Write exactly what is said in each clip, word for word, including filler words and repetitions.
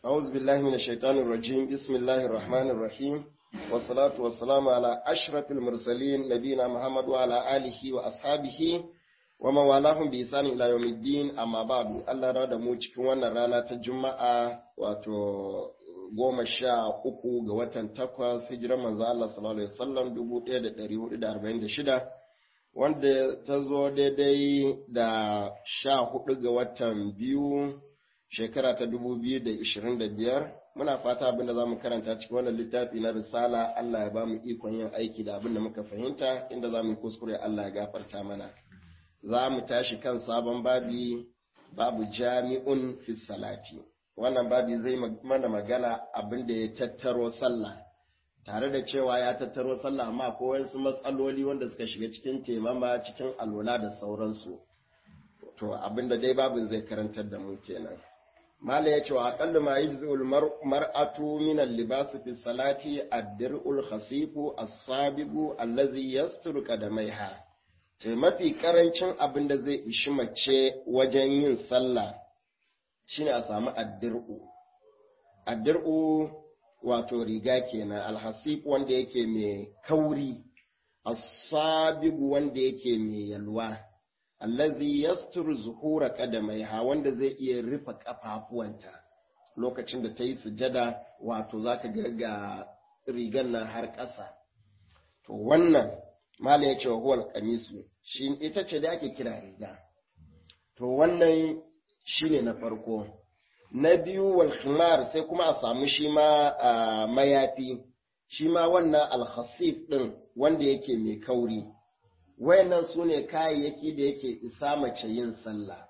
أعوذ بالله من الشيطان الرجيم بسم الله الرحمن الرحيم والصلاة والسلام على أشرف المرسلين نبينا محمد وعلى آله وأصحابه ومن والاهم بإحسان إلى يوم الدين أما بعد الله راد mu cikin wannan rana ta Juma'a wato goma sha uku ga watan takwas hijirar manzo Allah sallallahu alaihi wasallam dubu ɗaya da ɗari hudu da arba'in da shida wanda ta zo daidai da sha hudu ga watan biyu shekara ta dubu biyu da ishirin da biyar. Muna fata abin da za mu karanta cikin wannan littafi na risala Allah ya ba mu ikon yin aiki da abin da muka fahimta, inda za mu yi kuskure Allah ya gafarta mana. Za mu tashi kan sabon babi, babu jami'un fi salati. Wannan babi zai mana magana abin da ya tattaro sallah, tare da cewa ya tattaro sallah amma ko wasu matsaloli wanda suka shiga cikin temama, cikin alwala da sauransu. To abin da dai babin zai karantar da mu kenan. Mala ya ce wa aƙalla ma yi zuul mar'atu min al-libas fi salati ad-dir'ul khasifu as-sabigu allazi yasturu qadamaiha. Ce mafi karancin abin da zai ishi mace wajen yin sallah shine a samu ad-dir'u. Ad-dir'u wato riga kenan, al-hasif wanda yake mai kauri, as-sabigu wanda yake mai yalwa. Allazi yasturu zuhura qadamaiha, wanda zai iya rufe kafafuwanta lokacin da ta yi sujada, wato zaka ga ga rigan nan har ƙasa. To wannan malam ya ce wa huwal qamisu, shi ita ce da ake kira riga. To wannan shine na farko. Na biyu wal khimar, sai kuma a samu shi ma mayafi, shi ma wannan al-khasif din wanda yake mai kauri. Wayannan su ne kayayyaki da yake isa mace yin sallah.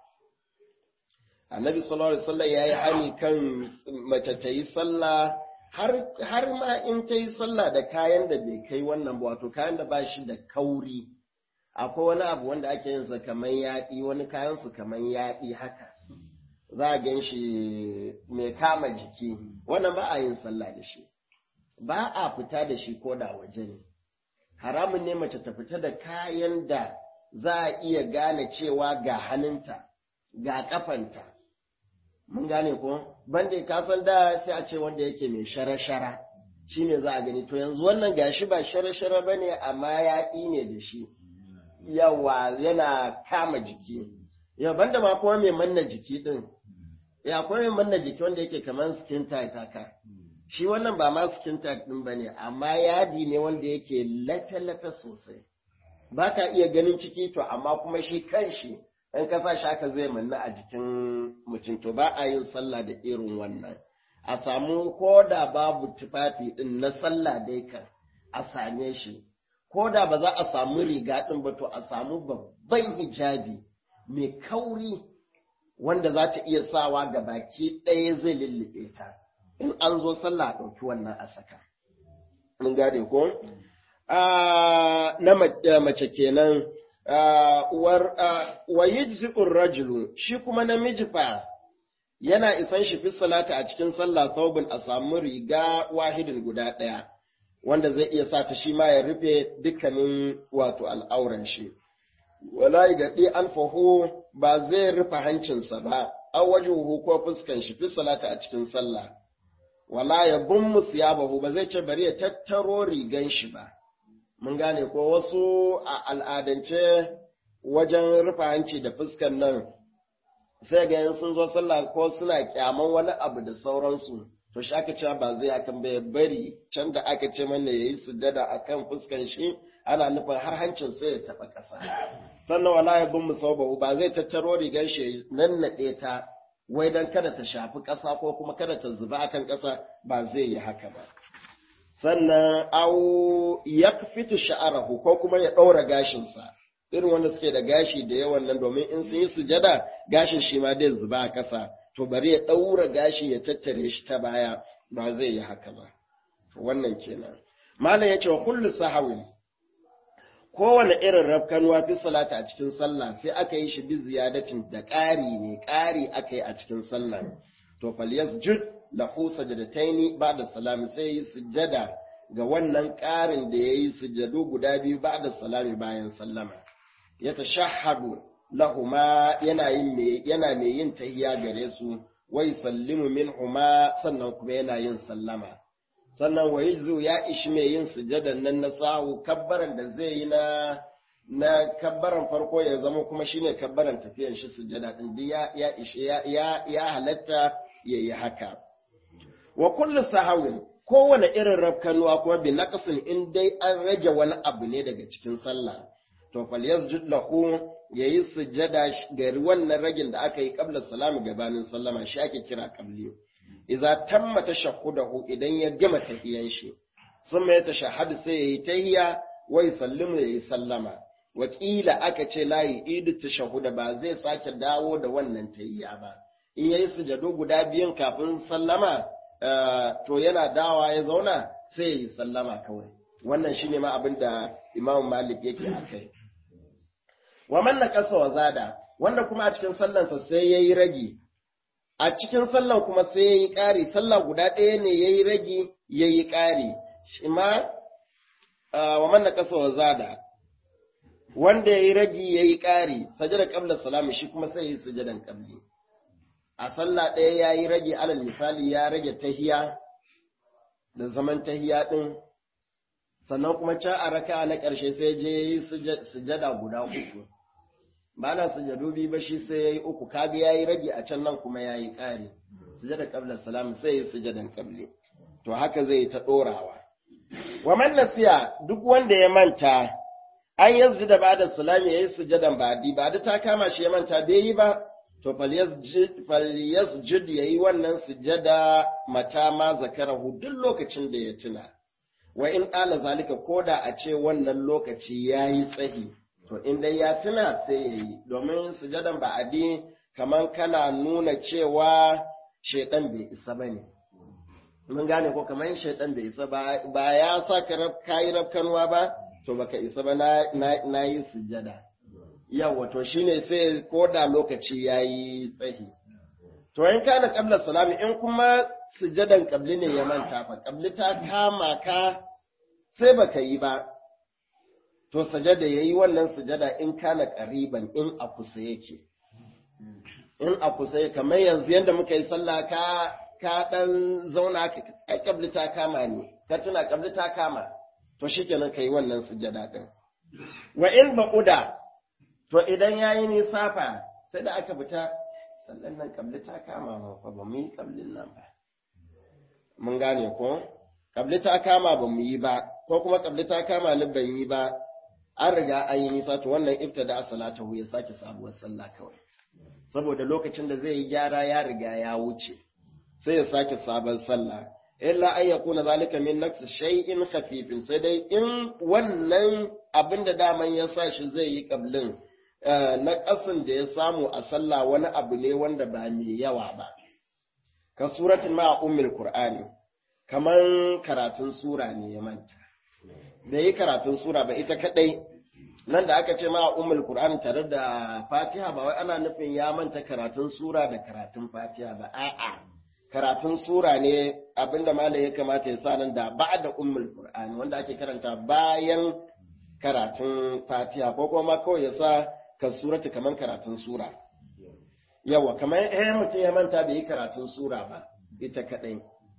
Annabi sallallahu alaihi wasallam ya yi hani kan mace ta yi sallah har ma in ta yi sallah da kayan da bai kai wannan ba, wato kayan da ba shi da kauri. Akwai wani abu wanda ake yin sa kamar yaɗi, wani kayan su kamar yaɗi haka. Za a gan shi mai kama jiki, wannan ba a yin sallah da shi. Ba a fita da shi ko da waje ne. Haramun ne mace ta fita da kayan da za a iya gane cewa ga hannunta, ga kafanta. Mun gane ko? Banda ka san da sai a ce wanda yake mai shara-shara, shi ne za a gani. To yanzu wannan gashi ba shara-shara ba ne, amma yaƙi ne da shi. Yawa yana kama jiki. Yau banda ma kuma mai manna jiki ɗin. Ya kuma mai manna jiki wanda yake kamar skin tight haka. Shi wannan ba ma skin tight ɗin ba ne, amma yadi ne wanda yake lafe-lafe sosai. Ba ka iya ganin ciki to, amma kuma shi kan shi, in ka sa shi haka zai manna a jikin mutum, to ba a yin sallah da irin wannan. A samu ko da babu tufafi ɗin na sallah dai kan a same shi, ko da ba za a samu riga ɗin ba to a samu babban hijabi mai kauri wanda za ta iya sawa ga baki ɗaya zai lullube ta. In an zo sallah a ɗauki wannan a saka. Mun gane ko? Na mace kenan, wa yujzi'ur rajulu, shi kuma namiji fa yana isan shi fi salata a cikin sallah saubin a samu riga wahidin guda ɗaya, wanda zai iya sa ta shi ma ya rufe dukkanin wato al'auran shi. Wala yi gaɗi alfahu, ba zai rufe hancinsa ba, an wajuhu ko fuskan shi fi salata a cikin sallah. Wala ya bun musu ya bahu, ba zai ce bari ya tattaro rigan shi ba. Mun gane ko wasu a al'adance wajen rufe hanci da fuskan nan, sai ga sun zo sallah ko suna kyaman wani abu da sauransu, to shi aka ce ba zai akan bai bari can da aka ce mana ya yi sujada a kan fuskan shi, ana nufin har hancin sai ya taɓa ƙasa. Sannan wala ya bun musu bahu, ba zai tattaro rigan shi nannaɗe ta, wai don kada ta shafi ƙasa ko kuma kada ta zuba akan ƙasa, ba zai yi haka ba. Sannan au ya fitu sha'arahu, ko kuma ya ɗaura gashinsa, irin wanda suke da gashi da yawan nan, domin in sun yi sujada gashin shi ma dai zuba a ƙasa, to bari ya ɗaura gashi ya tattare shi ta baya, ba zai yi haka ba. Wannan kenan. Malam ya ce wa kullu sahawin, kowane irin rafkanuwa fi salata a cikin sallah sai aka yi shi bi ziyadatin da ƙari ne, ƙari aka yi a cikin sallah. To fal yasjud lahu sajadataini ba'da salami, sai yi sujada ga wannan ƙarin da yayi sujadu guda biyu ba'da salami bayan sallama. Ya tashahhadu lahuma, yana yin yana mai yin tahiyya gare su, wa yusallimu minhuma sannan kuma yana yin sallama sannan wa yajzu ya ishi mai yin sujadan nan na sahu kabbaran da zai yi na na kabbaran farko ya zama kuma shine kabbaran tafiyan shi sujada din ya ya ishi ya ya, ya halatta yayi haka wa kullu sahawin kowane irin rafkanuwa kuma bi naqsin in dai an rage wani abu ne daga cikin sallah to fal yasjud lahu yayi sujada ga wannan ragin da aka yi qabla salami gabanin sallama shi ake kira qabli idza tamma tashahhudahu idan ya gama tahiyan shi summa ya tashahhadu sai yayi tahiyya wa yusallimu yayi sallama wakila aka ce la yidu tashahhuda ba zai sake dawo da wannan tahiyya ba in yayi sujado guda biyun kafin sallama to yana dawa ya zauna sai yayi sallama kawai wannan shine ma abinda Imam Malik yake akai wa man naqasa wa zada wanda kuma a cikin sallansa sai yayi ragi a cikin sallan kuma sai yayi ƙari sallah guda ɗaya ne yayi ragi yayi ƙari shi ma wa man naqasa wa zada wanda yayi ragi yayi ƙari sajada qabla salami shi kuma sai yayi sujadan qabli a sallah ɗaya yayi ragi alal misali ya rage tahiya da zaman tahiya din sannan kuma can a raka na ƙarshe sai je yayi sujada guda uku ba na sujadu bi ba shi sai yayi uku kaga yayi rage a can nan kuma yayi ƙari sujada qabla salam sai yayi sujadan qabli to haka zai ta dorawa wa man nasiya duk wanda ya manta an yanzu da bada salami yayi sujadan badi badi ta kama shi ya manta bai yi ba to falyasjud falyasjud yayi wannan sujada mata ma zakarahu duk lokacin da ya tuna wa in ala zalika koda a ce wannan lokaci yayi tsahi to in dai ya tuna sai yayi domin sujadan ba'adi kaman kana nuna cewa shedan bai isa bane mun gane ko kaman shedan bai isa ba ba ya saka rab kai rabkanwa ba to baka isa ba na nayi sujada yawa to shine sai koda lokaci yayi tsahi to in kana qabla salami in kuma sujadan qabli ne ya manta fa qabli ta kama ka sai baka yi ba to sajada yayi wannan sujada in kana qariban in a kusa yake in a kusa yake kamar yanzu yanda muka yi sallah ka ka dan zauna ka ai qabli ta kama ne ka tuna qabli ta kama to shikenan kai wannan sujada din wa in baquda to idan yayi nisa fa sai da aka fita sallan nan qabli ta kama fa ba mu yi qablin nan ba mun gane ko qabli ta kama ba mu yi ba ko kuma qabli ta kama ni ban yi ba an riga an yi nisa to wannan ibtada salatahu ya sake sabuwar sallah kawai saboda lokacin da zai yi gyara ya riga ya wuce sai ya sake sabon sallah illa an yakuna zalika min naqs shay'in khafifin sai dai in wannan abinda daman ya sa shi zai yi qablin na ƙasin da ya samu a sallah wani abu ne wanda ba mai yawa ba ka suratul ma ummul qur'ani kaman karatun sura ne ya manta bai yi karatun sura ba ita kadai nan da aka ce ma ummul qur'ani tare da fatiha ba wai ana nufin ya manta karatun sura da karatun fatiha ba a'a karatun sura ne abinda malai ya kamata ya sa nan da ba'da ummul qur'ani wanda ake karanta bayan karatun fatiha ko kuma kawai ya sa ka surata kaman karatun sura yawa kamar eh mutum ya manta bai yi karatun sura ba ita kadai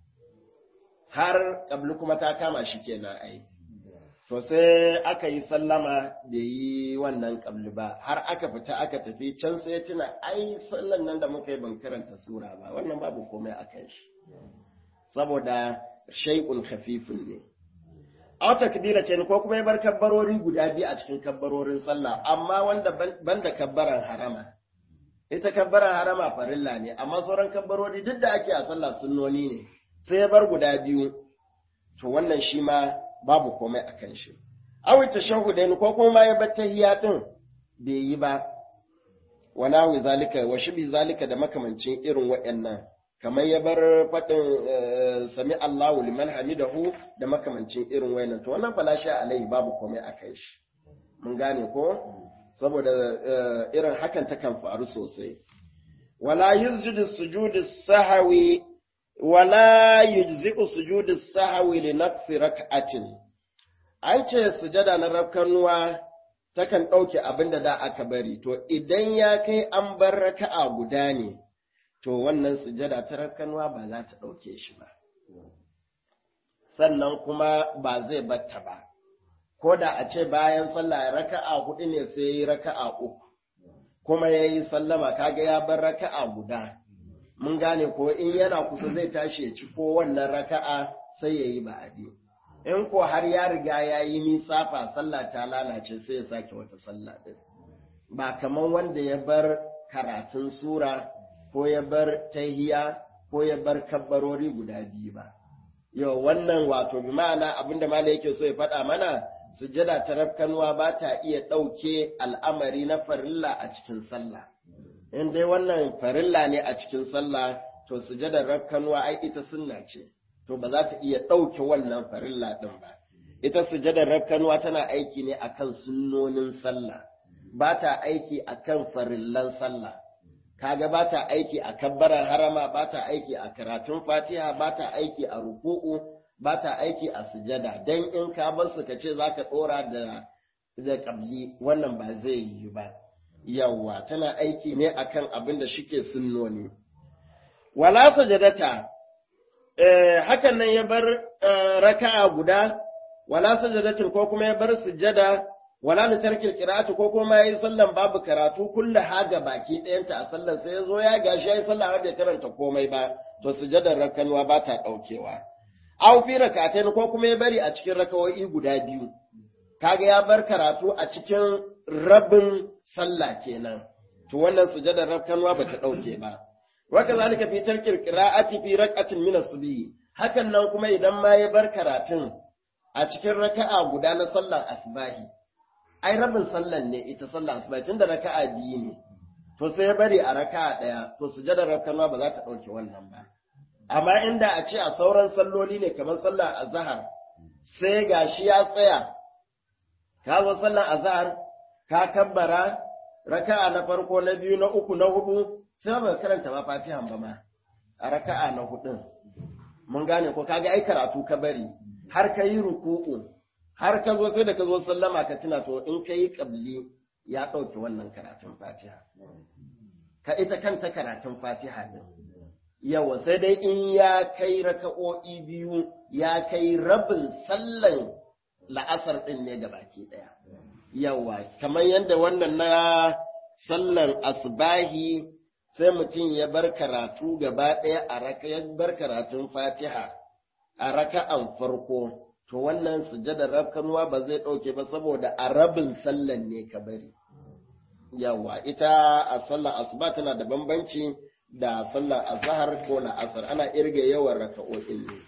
har kablu kuma ta kama shi kenan ai to sai aka yi sallama bai yi wannan kablu ba har aka fita aka tafi can sai ya tuna ai sallan nan da muka yi ban karanta sura ba wannan babu komai akan shi saboda shay'un khafifun ne aw takbiratain ko kuma ya bar kabbarori guda biyu a cikin kabbarorin sallah amma wanda banda kabbaran harama ita kabbaran harama farilla ne amma sauran kabbarori duk da ake a sallah sunnoni ne sai ya bar guda biyu to wannan shi ma babu komai akan shi aw tashahhudain ko kuma ya bar tahiyya din bai yi ba wana wi zalika wa shibi zalika da makamancin irin waɗannan kamar ya bar faɗin sami Allahu liman hamidahu da makamancin irin wayannan to wannan falashi alai babu komai akan shi mun gane ko saboda irin hakan ta kan faru sosai wala yusjudu sujudu sahwi wala yujzi'u sujudu sahwi li naqsi rak'atin an ce sujada na rakkanuwa takan ɗauke abinda da aka bari to idan ya kai an bar raka'a guda ne to wannan sujada ta rafkanuwa ba za ta ɗauke shi ba. Sannan kuma ba zai batta ba, ko da a ce bayan sallah raka'a hudu ne sai ya yi raka'a uku, kuma ya yi sallama kaga ya bar raka'a guda. Mun gane ko in yana kusa zai tashi ya ci ko wannan raka'a sai ya yi ba'adi. In ko har ya riga ya yi nisafa sallah ta lalace sai ya sake wata sallah ɗin. Ba kamar wanda ya bar karatun sura ko ya bar tahiya ko ya bar kabbarori guda biyu ba. Yau wannan wato bi ma'ana abinda mala yake so ya faɗa mana sujada ta rafkanuwa ba ta iya ɗauke al'amari na farilla a cikin sallah. In dai wannan farilla ne a cikin sallah to sujadar rafkanuwa ai ita sunna ce, to ba za ta iya ɗauke wannan farilla ɗin ba. Ita sujadar rafkanuwa tana aiki ne akan sunnonin sallah, ba ta aiki akan farillan sallah. Kaga ba ta aiki a kabbaran harama, ba ta aiki a karatun fatiha, ba ta aiki a ruku'u, ba ta aiki a sujada, don in ka bar su ka ce za ka ɗora da da ƙabli wannan ba zai yi ba. Yawwa tana aiki ne akan abin da shike sunnoni. Wala sajadata, eh, hakan nan ya bar eh, raka'a guda, wala sajadatin ko kuma ya bar sujada, wala ni tarkil qira'atu ko kuma yayi sallan babu karatu kullu haga baki ɗayanta a sallan sai yazo ya gashi yayi sallah har bai karanta komai ba, to sujadar rakanwa ba ta daukewa. Aw fi rak'atayn ko kuma ya bari a cikin rakawoyi guda biyu. Kaga ya bar karatu a cikin rabin sallah kenan. To wannan sujadar rakanwa ba ta dauke ba. Wa kazalika fi tarkil qira'ati fi rak'atin min as-subhi. Hakan nan kuma idan ma ya bar karatun a cikin raka'a guda na sallar asbahi. Ai rabin sallan ne ita sallar asbahi tunda raka'a biyu ne. To sai ya bari a raka'a daya, to sujadar rakanwa ba za ta dauke wannan ba. Amma inda a ce a sauran salloli ne kamar sallar azhar sai gashi ya tsaya ka zo sallar azhar ka kabbara raka'a na farko na biyu na uku na hudu sai ba karanta ma fatihan ba ma a raka'a na hudun mun gane ko kaga ai karatu ka bari har ka yi ruku'u har ka zo sai da ka zo sallama ka tuna to in ka yi qabli ya dauke wannan karatun fatiha ka ita kanta karatun fatiha din yawa sai dai in ya kai raka'o'i biyu ya kai rabin sallan la'asar ɗin ne ga baki ɗaya. Yawa, kamar yadda wannan na sallan asbahi sai mutum ya bar karatu gaba ɗaya a raka ya bar karatun fatiha a raka'an farko, to wannan sujadar rafkanuwa ba zai ɗauke ba saboda a rabin sallan ne ka bari. Yawa, ita a sallan asuba tana da bambanci da sallar azhar ko la'asar ana irga yawan raka'o'in ne.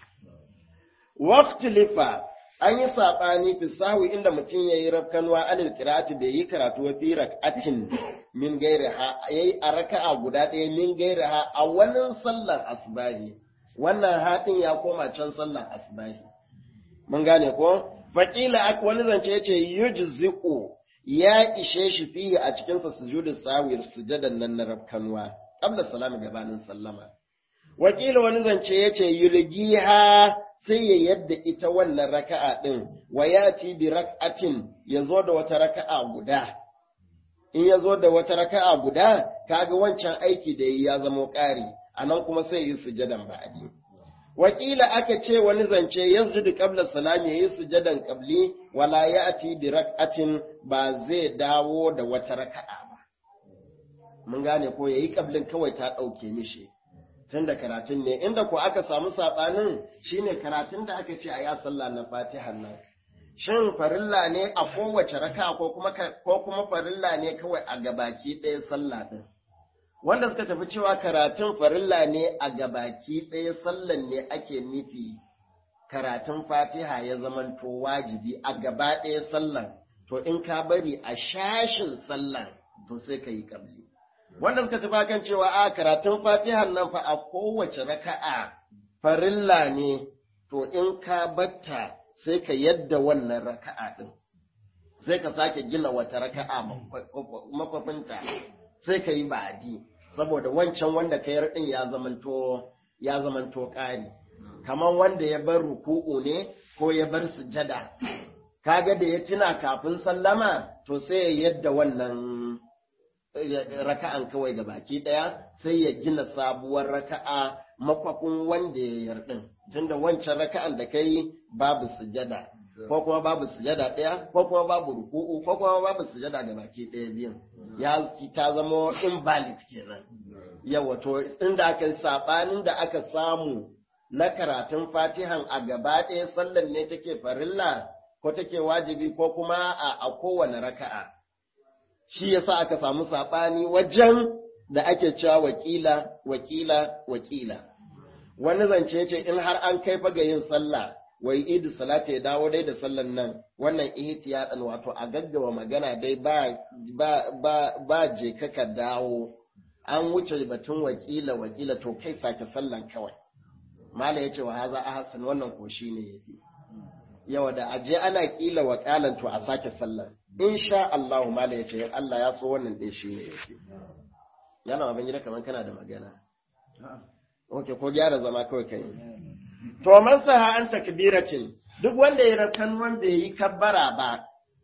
Waqtu lifa an yi sabani fi sahwi inda mutum yayi rafkanwa anil qira'ati bai yi karatu wa fi rak'atin min gairiha yayi a raka'a guda ɗaya min gairiha a wannan sallar asbahi wannan hadin ya koma can sallar asbahi mun gane ko faqila wani zance yace yujzi'u ya ishe shi fihi a cikin sa sujudu sahwi sujadan nan na rafkanwa qabla salami gabanin sallama wakila wani zance yace yulgiha sai ya yadda ita wannan raka'a din wayati bi rak'atin yazo da wata raka'a guda in yazo da wata raka'a guda kaga wancan aiki da yayi ya zama ƙari anan kuma sai yi sujadan ba'di wakila aka ce wani zance yazdu qabla salami yayi sujadan qabli wala yati bi rak'atin ba zai dawo da wata raka'a mun gane ko yayi kablin kawai ta ɗauke mishi tunda karatun ne inda ko aka samu sabanin shine karatun da aka ce a ya sallah na Fatiha nan shin farilla ne a kowace raka'a ko kuma ko kuma farilla ne kawai a gabaki ɗaya sallah din wanda suka tafi cewa karatun farilla ne a gabaki ɗaya sallan ne ake nufi karatun Fatiha ya zamanto wajibi a gaba ɗaya sallan to in ka bari a shashin sallan to sai ka yi kabli wanda suka tafi kan cewa a karatun fatihan nan fa a kowace raka'a farilla ne to in ka batta sai ka yadda wannan raka'a din sai ka sake gina wata raka'a makwafinta sai ka yi ba'adi saboda wancan wanda ka yi din ya zamanto ya zamanto ƙari kamar wanda ya bar ruku'u ne ko ya bar sujada kaga da ya tuna kafin sallama to sai ya yadda wannan raka'an kawai ga baki ɗaya sai ya gina sabuwar raka'a makwafin wanda ya yardin tunda wancan raka'an da kai babu sujada ko kuma babu sujada ɗaya ko kuma babu ruku'u ko kuma babu sujada ga baki ɗaya biyan ya ta zama invalid kenan yawa to inda aka sabanin da aka samu na karatun fatihan a gaba ɗaya sallan ne take farilla ko take wajibi ko kuma a kowane raka'a shi yasa aka samu saɓani wajen da ake cewa wakila wakila wakila wani zance ce in har an kai fa ga yin sallah wai idu salata ya dawo dai da sallan nan wannan ihtiyadan wato a gaggawa magana dai ba ba ba, ba je ka dawo an wuce batun wakila wakila to kai sake sallan kawai mala yace wa haza ahsan wannan ko shine yafi yawa da aje ana kila wa qalan to a sake sallan insha Allah mala yace Allah ya so wannan dai shine yafi yana ban gida kaman kana da magana okay ko gyara zama kawai kai to man saha an takbiratin duk wanda ya rakan wanda yi kabbara ba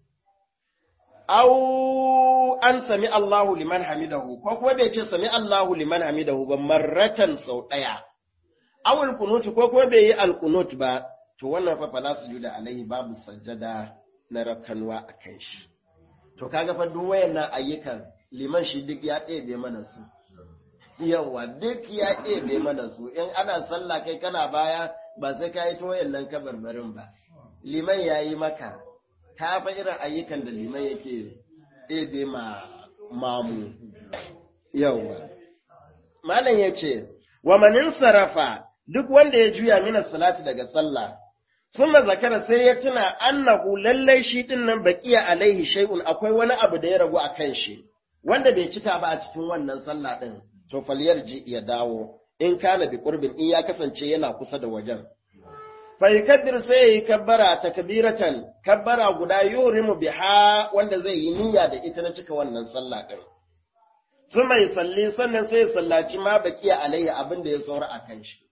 au an sami Allahu liman hamidahu ko kuma bai ce sami Allahu liman hamidahu ba marratan sau daya awul kunut ko kuma bai yi alkunut ba to wannan fa fala sujuda alaihi babu sajjada na rakanwa akan shi to kaga fa duk wayannan ayyukan liman shi duk ya ɗebe mana su yawa duk ya ɗebe mana su in ana sallah kai kana baya ba sai ka yi ta wayannan kabarbarin ba liman ya yi maka ka fa irin ayyukan da liman yake ɗebe ma mamu yawa malam ya ce wa manin sarafa duk wanda ya juya mina salati daga sallah summa zakara sai ya tuna annahu lallai shi din nan baqiya alaihi shay'un akwai wani abu da ya ragu akan shi wanda bai cika ba a cikin wannan sallah din to falyarji ya dawo in kana bi qurbin in ya kasance yana kusa da wajen fa yakabbir sai yayi kabbara takbiratan kabbara guda yurimu biha wanda zai yi niyya da ita na cika wannan sallah din summa yusalli sannan sai ya sallaci ma baqiya alaihi abin da ya saura akan shi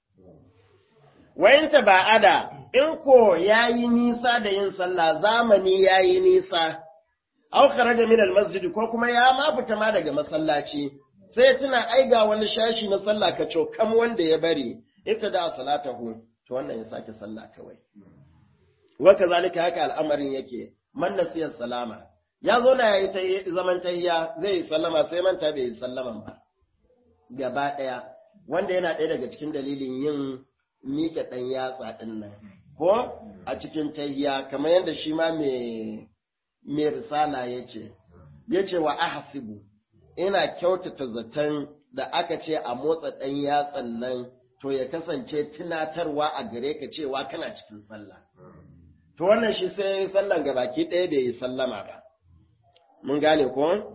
wayanta ba ada in ko yayi nisa da yin sallah zamani yayi nisa aw kharaja min almasjid ko kuma ya ma fita ma daga masallaci sai tuna ai ga wani shashi na sallah ka kam wanda ya bari ibtada salatahu to wannan ya sake sallah kawai wa kazalika haka al'amarin yake man nasiya salama ya zo na yayi ta zaman tahiyya zai yi sallama sai manta bai yi sallaman ba gaba daya wanda yana ɗaya daga cikin dalilin yin miƙe ɗan yatsa ɗin nan ko a cikin tahiyya kamar yadda shi ma mai mai risala yace yace wa ahsibu ina kyautata zaton da aka ce a motsa ɗan yatsan nan to ya kasance tunatarwa a gare ka cewa kana cikin sallah to wannan shi sai sallan gabaki ɗaya bai yi sallama ba mun gane ko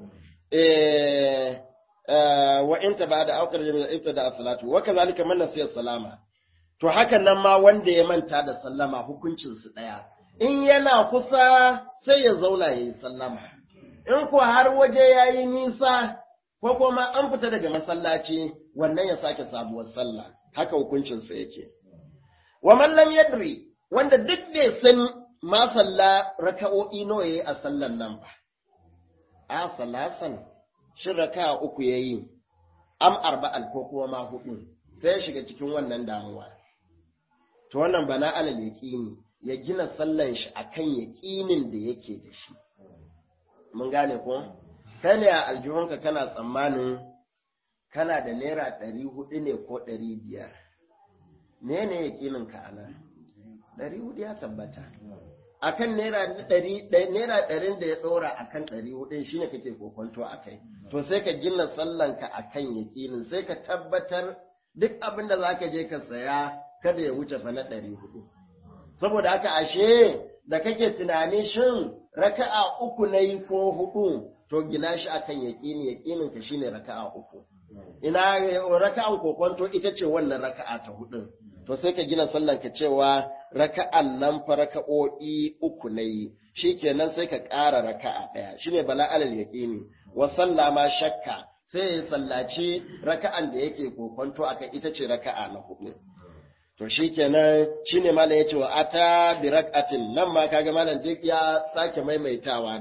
eh wa in ta ba'da aukar jami'a ibtada as-salatu wa kazalika man nasiya salama to hakan nan ma wanda ya manta da sallama hukuncin su daya in yana kusa sai ya zauna yayi sallama in ko har waje yayi nisa ko kuma an fita daga masallaci wannan ya sake sabuwar sallah haka hukuncin sa yake wa man lam yadri wanda duk bai san ma salla raka'o'i nawa yayi a sallan nan ba a salasan shin raka'a uku yayi am arba'al ko kuma ma hudu sai ya shiga cikin wannan damuwa to wannan bana alal yaqini ya gina sallan shi akan yaqinin da yake da shi mun gane ko kai ne a aljihunka kana tsammanin kana da naira ɗari hudu ne ko ɗari biyar me ne yaqinin ka ana ɗari hudu ya tabbata akan naira ɗari naira ɗarin da ya ɗora akan ɗari hudu shine kake kokonto akai to sai ka gina sallanka akan yaqinin sai ka tabbatar duk abin da zaka je ka saya kada ya wuce fa na ɗari hudu saboda haka ashe da kake tunani shin raka'a uku nayi ko hudu to gina shi akan yaqini yaqinin ka shine raka'a uku ina raka'an kokonto ita ce wannan raka'a ta hudu to sai ka gina sallan ka cewa raka'an nan fa raka'o'i uku nayi shikenan sai ka ƙara raka'a daya shine bala alal yaqini wa sallama shakka sai ya sallaci raka'an da yake kokonto akan ita ce raka'a na hudu to shikenan shine malam yace wa ata bi rak'atin nan ma kaga malam duk ya sake maimaitawa dai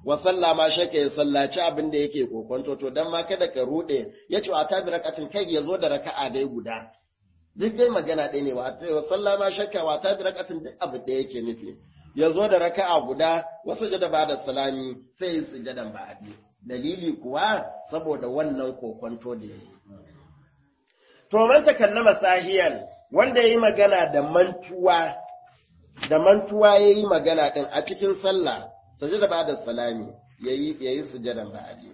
wa sallama shakka ya sallaci abin da yake kokonto to dan ma kada ka rude yace wa ta bi rakatin kai ya zo da raka'a dai guda duk dai magana ɗaya ne wa sallama shakka wa ta bi rakatin duk abu da yake nufi ya zo da raka'a guda wasu jada ba da salami sai yi sujadan ba'adi dalili kuwa saboda wannan kokonto da yayi to man takallama sahiyan wanda yayi magana da mantuwa da mantuwa yayi magana din a cikin sallah sujada ba da salami yayi yayi sujadan ba'adi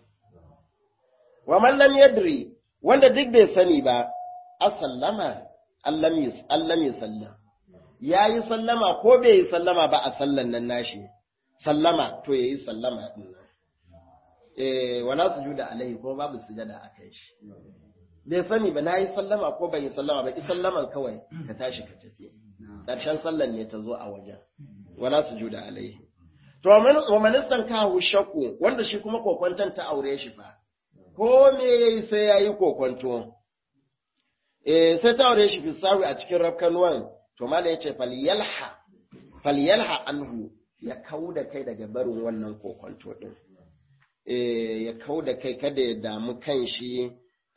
wa man lam yadri wanda duk bai sani ba asallama allam yus allam yusallam yayi sallama ko bai yi sallama ba a sallan nan nashi sallama to yayi sallama din nan eh wala sujuda alaihi ko babu sujada akai shi bai sani ba nayi sallama ko ban yi sallama ba sallaman kawai ka tashi ka tafi karshen sallan ne ta zo a wajen wala sujuda alaihi to wa manistan kahu shakku wanda shi kuma kokwanton ta aure shi fa ko me yayi sai yayi kokwanto eh sai ta aure shi fisawi a cikin rafkanuwan to mala yace falyalha falyalha anhu ya kauda kai daga barin wannan kokwanto din eh ya kauda kai kada ya damu kan shi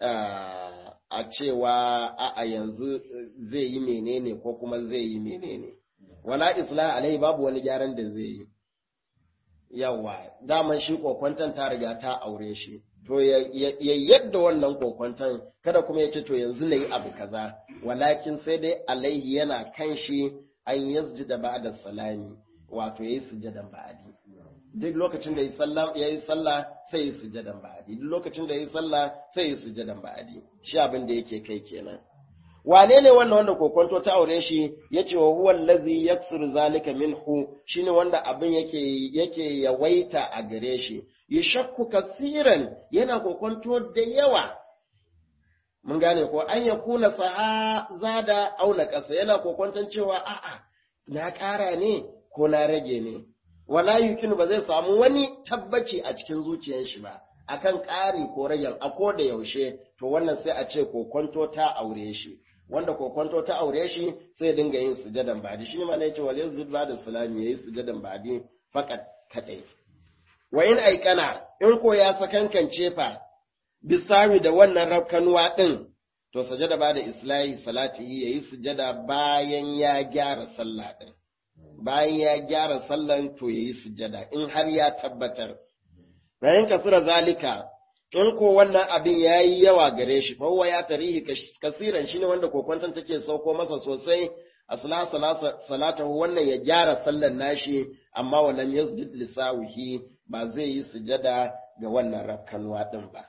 a cewa a yanzu zai yi menene ko kuma zai yi menene wala islah alai babu wani gyaran da zai yi yawa daman shi kokwanton ta riga ta aure shi to ya yadda wannan kokwanton kada kuma ya ce to yanzu na yi abu kaza walakin sai dai alaihi yana kan shi an yasjida ba'da salami wato yayi sujadan ba'adi duk lokacin da yayi sallah sai yayi sujadan ba'adi duk lokacin da yayi sallah sai yayi sujadan ba'adi shi abin da yake kai kenan wane ne wannan wanda kokonto ta aure shi yace wa huwa allazi yaksuru zalika minhu shine wanda abin yake yake yawaita a gare shi yashakku kasiran yana kokonto da yawa mun gane ko an yakuna sa'a zada auna kasa yana kokonton cewa a'a na ƙara ne ko na rage ne wala yukinu ba zai samu wani tabbaci a cikin zuciyar shi ba akan ƙari ko ragen a ko da yaushe to wannan sai a ce kokonto ta aure shi wanda kokonto ta aure shi sai dinga yin sujadan badi shi ne ma yace wal yazud ba da salami yayi sujadan badi fakat kadai wa in aikana in ko ya sakankance fa bisawi da wannan rafkanuwa din to sujada ba da islahi salatihi yayi sujada bayan ya gyara sallah din bayan ya gyara sallan to yayi sujada in har ya tabbatar bayan kasira zalika in ko wannan abin yayi yawa gare shi fa huwa ya tarihi kasiran shine wanda kokwantan take sauko masa sosai asla salatahu wannan ya gyara sallan nashi amma walan yasjud lisawihi ba zai yi sujada ga wannan rakkanwa din ba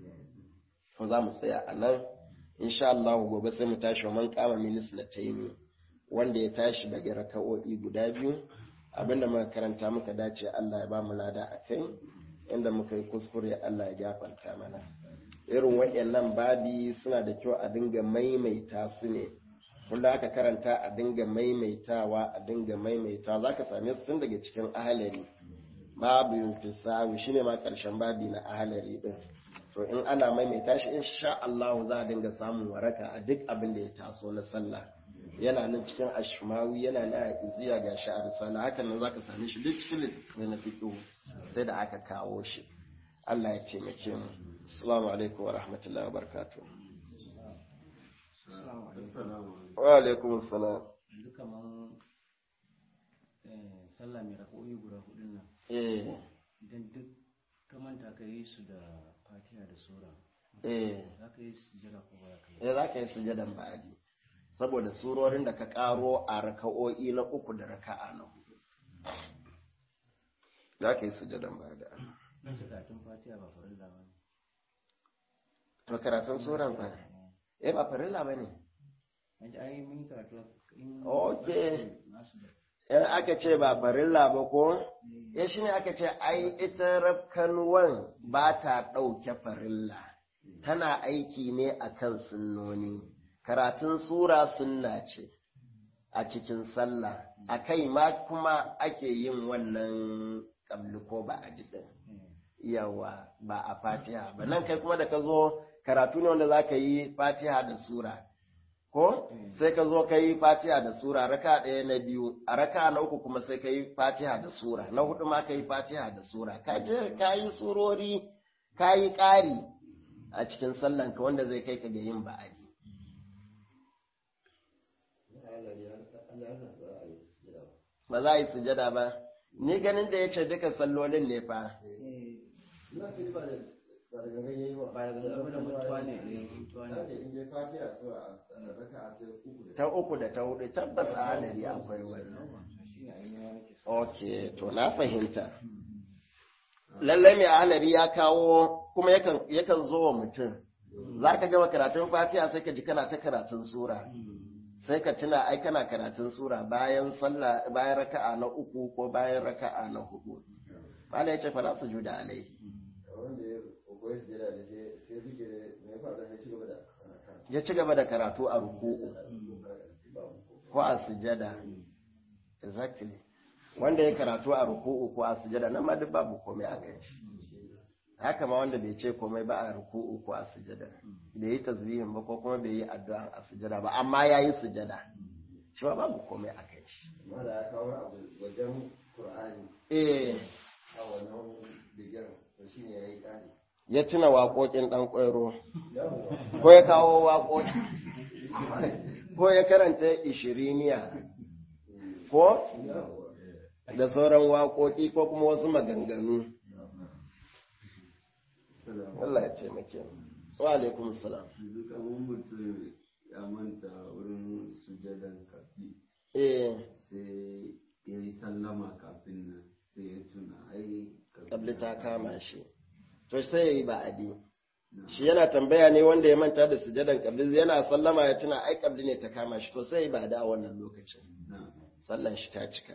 to za mu tsaya a nan insha Allah gobe sai mu tashi wa man kama minis na taimi wanda ya tashi daga raka'o'i guda biyu abinda muka karanta muka dace Allah ya ba mu lada akai inda muka yi kuskure Allah ya gafarta mana irin waɗannan babi suna da kyau a dinga maimaita su ne kullum aka karanta a dinga maimaitawa a dinga maimaitawa zaka same su tun daga cikin ahalari babu yunfisawi shine ma karshen babi na ahalari din to in ana maimaita shi insha Allah za a dinga samun waraka a duk abin da ya taso na sallah yana nan cikin ashmawi yana nan a iziya ga sha'ar sallah hakan nan zaka same shi duk cikin littattafai na fiqh sai da aka kawo shi Allah ya taimake mu assalamu alaikum wa rahmatullahi wa barakatuh wa alaikum assalam yanzu kaman sallah mai rako'i guda hudun nan eh idan duk kamanta ka yi su da fatiha da sura eh za ka yi sujada ko ba ka yi eh za ka yi sujadan ba'adi saboda surorin da ka karo a raka'o'i na uku da raka'a na hudu za ka yi sujadan ba'adi na karatun fatiha ba farilla ba ne to karatun suran ba eh ba farilla ba ne an ji ai mun yi karatu in Okay. nasu da in aka ce ba farilla ba ko ya shi ne aka ce ai ita rafkanuwan ba ta ɗauke farilla tana aiki ne akan sunnoni karatun sura sunna ce a cikin sallah a kai ma kuma ake yin wannan ƙabli ko ba a diɗin yawa ba a fatiha ba nan kai kuma da ka zo karatu ne wanda za ka yi fatiha da sura ko sai ka zo ka yi fatiha da sura raka ɗaya na biyu a raka na uku kuma sai ka yi fatiha da sura na hudu ma ka yi fatiha da sura ka je ka yi surori ka yi ƙari a cikin sallanka wanda zai kai ka ga yin ba'adi ba za a yi sujada ba ni ganin da ya ce duka sallolin ne fa ta uku da ta hudu tabbas a halari akwai wannan ok to na fahimta lallai mai halari ya kawo kuma yakan zo wa mutum za ka gama karatun fatiha sai ka ji kana ta karatun sura sai ka tuna ai kana karatun sura bayan sallah bayan raka'a na uku ko bayan raka'a na hudu bala ya ce fa za su juda alai ya ci gaba da karatu a ruku'u ko a sujada exactly wanda ya karatu a ruku'u ko a sujada nan ma duk babu komai a kai shi haka ma wanda bai ce komai ba a ruku'u ko a sujada bai yi tasbihin ba ko kuma bai yi addu'a a sujada ba amma ya yi sujada shi ba babu komai a kai shi amma da ya kawo abu wajen Qur'ani eh a wannan bigiran to shine yayi kari ya tuna waƙoƙin ɗan ƙwairo ko ya kawo waƙoƙi ko ya karanta ishiriniya ko da sauran waƙoƙi ko kuma wasu maganganu Allah ya taimake wa alaikum salam duka mun mutum ya manta wurin sujadan kafi eh sai ya yi sallama kafin nan sai ya tuna ai kabli ta kama shi to sai ya yi ba'adi shi yana tambaya ne wanda ya manta da sujadan kabli yana sallama ya tuna ai kabli ne ta kama shi to sai ya yi ba'adi a wannan lokacin sallan shi ta cika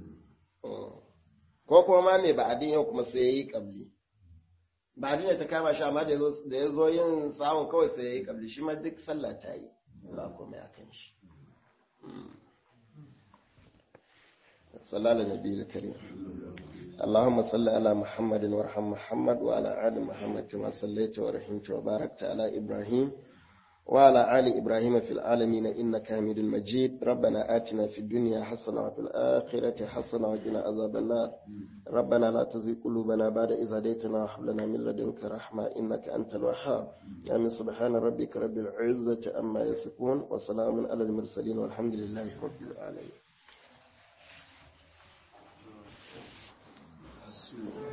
ko kuma ma mai ba'adi yau kuma sai ya yi kabli ba'adi ne ta kama shi amma da ya zo yin samun kawai sai ya yi kabli shi ma duk sallah ta yi ba komai a kan shi sallallahu alaihi karim اللهم صل على محمد وارحم محمد وعلى آل محمد كما صليت ورحمت وباركت على إبراهيم وعلى آل إبراهيم في العالمين إنك حميد مجيد ربنا آتنا في الدنيا حسنة وفي الآخرة حسنة وقنا عذاب النار ربنا لا تزغ قلوبنا بعد إذ هديتنا وهب لنا من لدنك رحمة إنك أنت الوهاب آمين سبحان ربك رب العزة عما يصفون وسلام على المرسلين والحمد لله رب العالمين.